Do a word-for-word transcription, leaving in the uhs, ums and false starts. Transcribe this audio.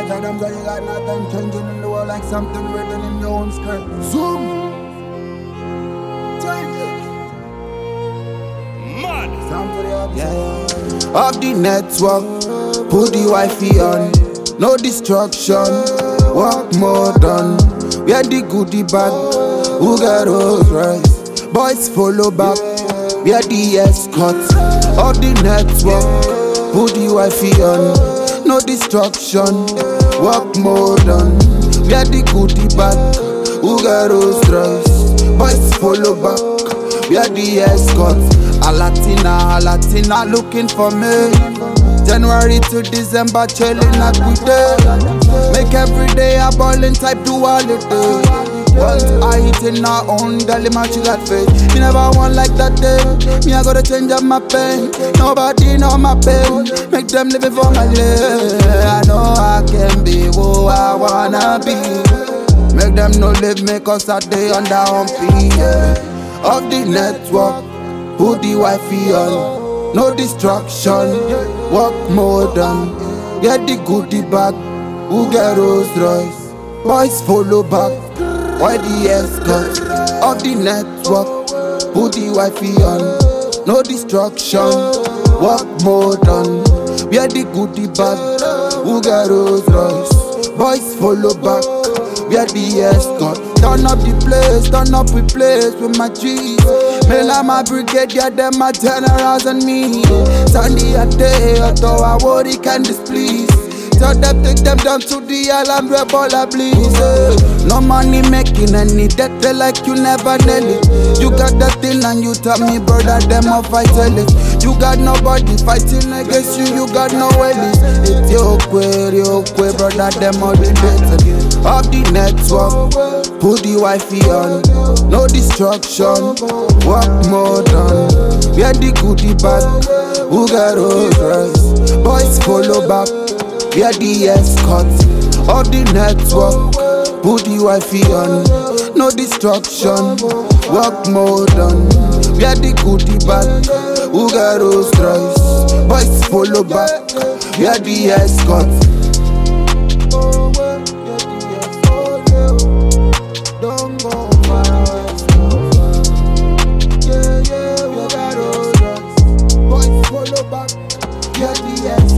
tell them that you got nothing changing in the world like something written in your own skirt. Zoom! Change it! Man! Yeah. Off the network, put the Wi-Fi on. No destruction, work more done. Wear the goodie bag, who got Rolls Royce? Boys follow back, wear the escort. Off the network, put the Wi-Fi on. No destruction, work more done. Wear the goodie bag, who got Rolls Royce? Boys follow back, wear the escort. A Latina, a Latina looking for me. January to December chilling like we did. Make every day a ballin' type duality. Once I hit in our own deli man, she got faith. Me never want like that day. Me I gotta change up my pain. Nobody know my pain. Make them living for my life. I know I can be who I wanna be. Make them no live me cause I day under humpy, yeah. Off the network, put the Wi-Fi on. No distraction, work more done. Get the goodie bag, who get Rolls Royce? Boys follow back, why the escort? Off the network, put the Wi-Fi on. No distraction, work more done. Get the goodie bag, who get Rolls Royce? Boys follow back, get the escort. Turn up the place, turn up the place with my G's. Me like my brigade, yeah, them my generals and me. Sunday a day, although I worry can displease. Tell them take them down to the island where baller please. No money making any debt, they like you never nail it. You got that thing and you tell me, brother, them off I tell it. You got nobody fighting against you, you got no wellies. It's your queer, your queer, brother, them all related. Off the network, put the Wi-Fi on. No destruction, work more done. Wear the goodie bag, who got Rolls Royce? Boys follow back, wear the escort. Off the network, put the Wi-Fi on. No destruction, work more done. Wear the goodie bag, who got Rolls Royce? Boys follow back, wear the escort. Don't go far away. Yeah, yeah, we got Rolls Royce. Boys follow back, get the escort.